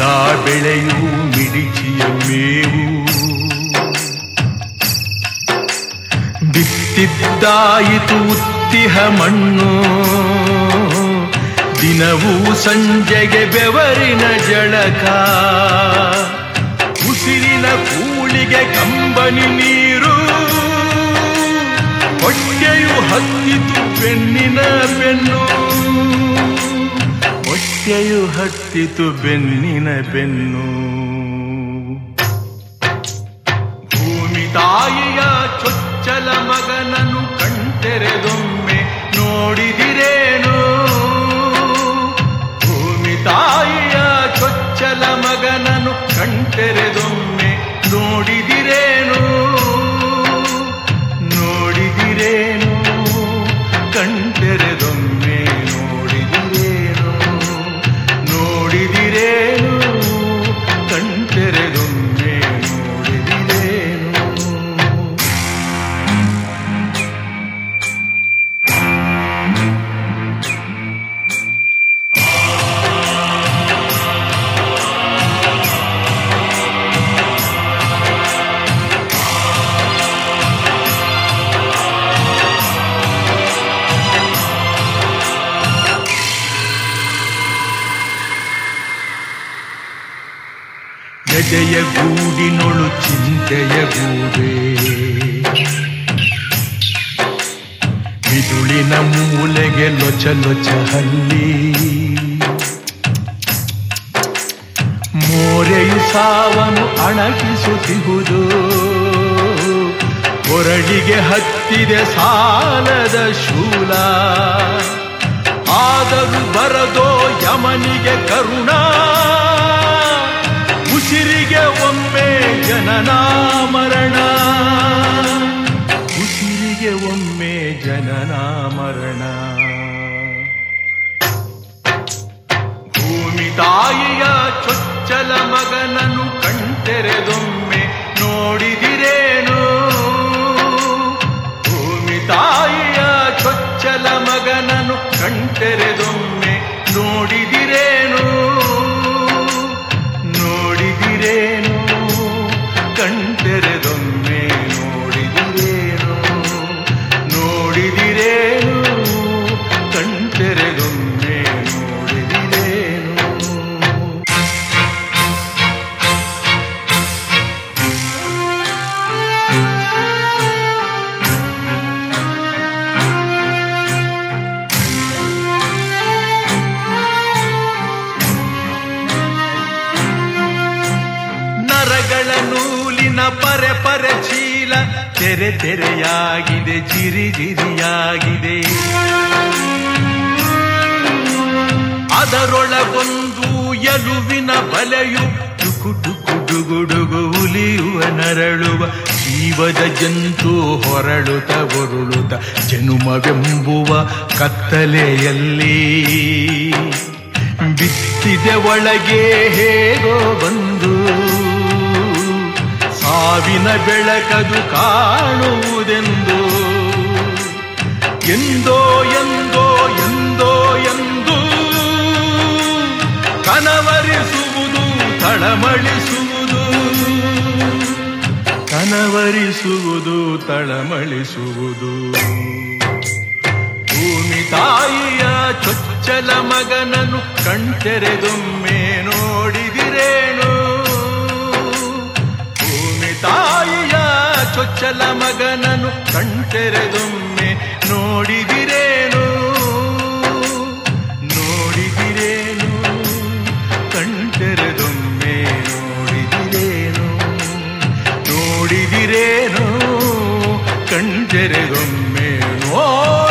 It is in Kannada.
ಸದಾ ಬೆಳೆಯೂ ಮಿಡಿಚಿಯ ಮೇವು. ಬಿತ್ತಿದ್ದಾಯಿತು ಉತ್ತಿಹ ಮಣ್ಣು, ದಿನವೂ ಸಂಜೆಗೆ ಬೆವರಿನ ಜಳಕ. ಉಸಿರಿನ ಕೂಳಿಗೆ ಕಂಬನಿ ನೀರು, ಹೊಟ್ಟೆಯು ಹತ್ತಿತು ಬೆನ್ನಿನ ಬೆನ್ನು. ಹೊಟ್ಟೆಯು ಹತ್ತಿತು ಬೆನ್ನಿನ ಬೆನ್ನು. ಭೂಮಿ ತಾಯಿಯ ಚೊಚ್ಚಲ ಮಗನನ್ನು ಕಣ್ತೆರೆದೊಮ್ಮೆ ನೋಡಿದಿರೇನು? ಭೂಮಿ ತಾಯಿಯ ಚೊಚ್ಚಲ ಮಗನನ್ನು ಕಣ್ತೆರೆದೊಮ್ಮೆ ನೋಡಿದಿರೇನು? ನೋಡಿದಿರೇನು? ಕಣ್ತೆರೆದೊಮ್ಮೆ ನೋಡಿದಿರೇನು? ನೋಡಿದಿರೇನು? ಕಣ್ತೆರೆದೊಮ್ಮೆ ನೋಡಿದಿರೇನು? ಎದೆಯ ಗೂಡಿನೊಳು ಚಿಂತೆಯ ಗೂಡೆ, ಮಿದುಳಿನ ಮೂಲೆಗೆ ಲೊಚ ಲೊಚ ಹಲ್ಲಿ. ಮೋರೆಯು ಸಾವನು ಅಣಗಿಸುತ್ತಿಹುದು, ಕೊರಳಿಗೆ ಹತ್ತಿದೆ ಸಾಲದ ಶೂಲ. ಆದರೂ ಬರದೋ ಯಮನಿಗೆ ಕರುಣ, ಉಸಿರಿಗೆ ಒಮ್ಮೆ ಜನನ ಮರಣ. ಉಸಿರಿಗೆ ಒಮ್ಮೆ ಜನನ ಮರಣ. ಭೂಮಿ ತಾಯಿಯ ಚೊಚ್ಚಲ ಮಗನನ್ನು ಕಣ್ತೆರೆದೊಮ್ಮೆ ನೋಡಿದಿರೇನು? ಭೂಮಿ ತಾಯಿಯ ಚೊಚ್ಚಲ ಮಗನನ್ನು ಕಣ್ತೆರೆದೊಮ್ಮೆ ನೋಡಿದಿರೇನು? ನೋಡಿದಿರೇನು? ಕಣ್ತೆರೆದೊಮ್ಮೆ ನೋಡಿದಿರೇನು? ನೋಡಿದಿರೇನು? ಕಣ್ತೆರೆದೊಮ್ಮೆ ನೋಡಿದಿರೇನು? ನರಗಳ ನೂಲಿನ ಪರೆ ಪರೆ ಚೀಲ ತೆರೆ ತೆರೆಯಾಗಿದೆ, ಜಿರಿ ಜಿರಿಯಾಗಿದೆ. ಅದರೊಳಗೊಂದು ಎಲುವಿನ ಬಲೆಯು ಟುಕು ಟುಕು ಡುಗುಡುಗು ಉಲಿಯುವ ನರಳುವ ಜೀವದ ಜಂತು ಹೊರಳುತ್ತ ಹೊರಳುತ್ತ ಜನುಮವೆಂಬುವ ಕತ್ತಲೆಯಲ್ಲಿ ಬಿತ್ತಿದೆ ಒಳಗೆ ಹೇಗೋ ಬಂದು. ಸಾವಿನ ಬೆಳಕದು ಕಾಣುವುದೆಂದು, ಎಂದೋ ಎಂದೋ ಎಂದೋ ಎಂದು ಕನವರಿಸುವುದು ತಳಮಳಿಸುವುದು. ಕನವರಿಸುವುದು ತಳಮಳಿಸುವುದು. ಭೂಮಿ ತಾಯಿಯ ಚೊಚ್ಚಲ ಮಗನನ್ನು ಕಣ್ತೆರೆದೊಮ್ಮೆ ನೋಡಿದಿರೇನು? ಭೂಮಿ ತಾಯಿಯ ಚೊಚ್ಚಲ ಮಗನನ್ನು ಕಣ್ತೆರೆದೊಮ್ಮೆ ನೋಡಿದಿರೇನು? ನೋಡಿದಿರೇನು? ಕಣ್ತೆರೆದೊಮ್ಮೆ ನೋಡಿದಿರೇನು? ನೋಡಿದಿರೇನು? ಕಣ್ತೆರೆದೊಮ್ಮೆ